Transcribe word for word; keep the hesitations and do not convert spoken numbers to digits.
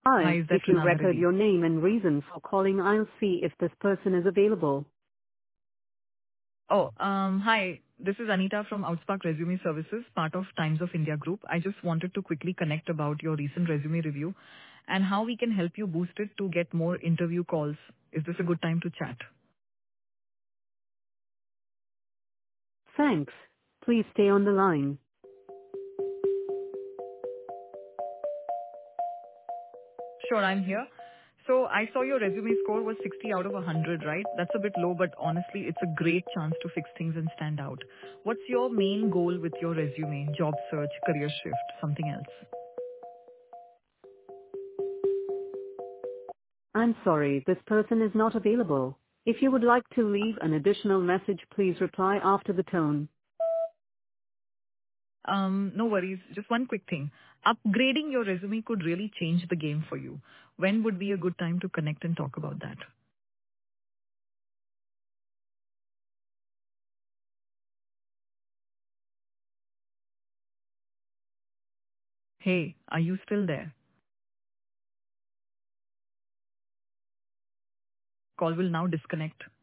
Hi, Hi, is that if you Rana record Reddy? your name and reason for calling, I'll see if this person is available. Oh, um, hi. This is Anita from Outspark Resume Services, part of Times of India Group. I just wanted to quickly connect about your recent resume review and how we can help you boost it to get more interview calls. Is this a good time to chat? Thanks. Please stay on the line. Sure, I'm here. So I saw your resume score was sixty out of one hundred, right? That's a bit low, but honestly, it's a great chance to fix things and stand out. What's your main goal with your resume? Job search, career shift, something else? I'm sorry, this person is not available. If you would like to leave an additional message, please reply after the tone. Um, no worries. Just one quick thing. Upgrading your resume could really change the game for you. When would be a good time to connect and talk about that? Hey, are you still there? Call will now disconnect.